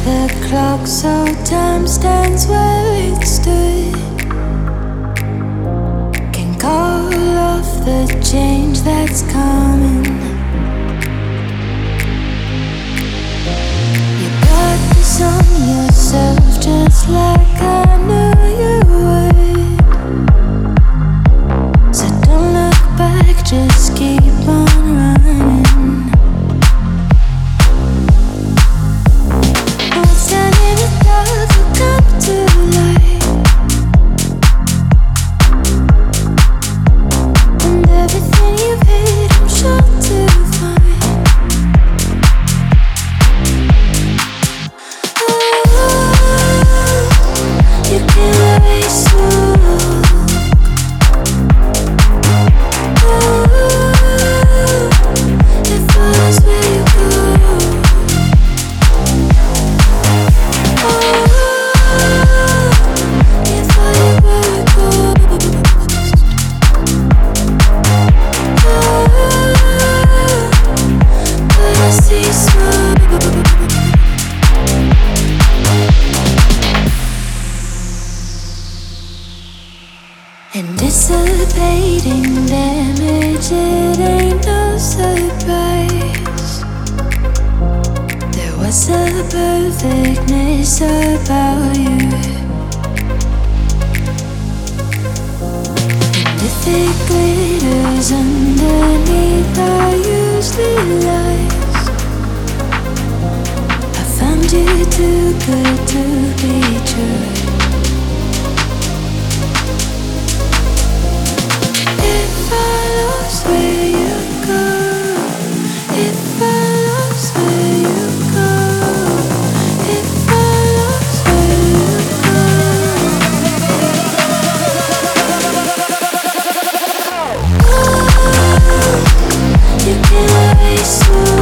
the clock so time stands where it stood. Can call off the change that's coming. You got this on yourself just like I knew you would. So don't look back, just keep on running. Anticipating damage, it ain't no surprise. There was a perfectness about you, and if it glitters underneath our usually lies, I found you too good to be true. You can always